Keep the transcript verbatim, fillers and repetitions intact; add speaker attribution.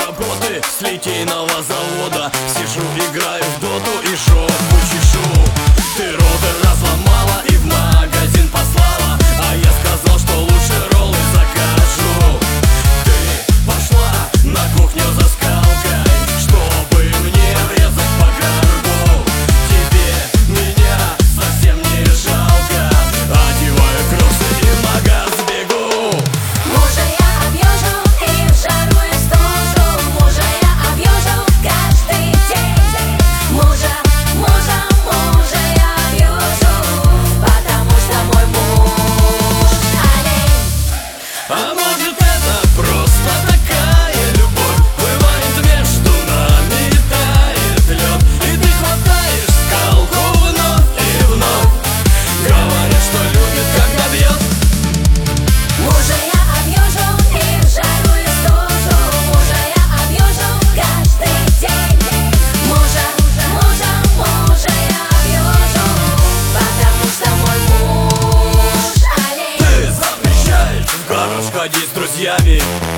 Speaker 1: работы, с литейного завода. Сижу, играю в доту и жопу чешу. Ты роутер разломала и в магазин послала, а я сказал, что лучше роллы закажу. Ты пошла на кухню за скалкой, чтобы мне врезать по горбу. Тебе меня совсем не жалко, одеваю кроссы и в магаз бегу.
Speaker 2: Мужа я объезжу и в жару и стужу. Мужа я объезжу каждый день. Мужа, мужа, мужа я объезжу, потому что мой муж олень.
Speaker 1: А может, это просто такая любовь? Бывает, между нами тает лед, и ты хватаешь скалку вновь и вновь, говоря, что любит, когда бьет.
Speaker 2: Мужа я объезжу и в жару и стужу. Мужа я объезжу каждый день. Мужа, мужа, мужа я объезжу, потому что мой муж олень.
Speaker 1: Ты запрещаешь в гараж ходить с друзьями,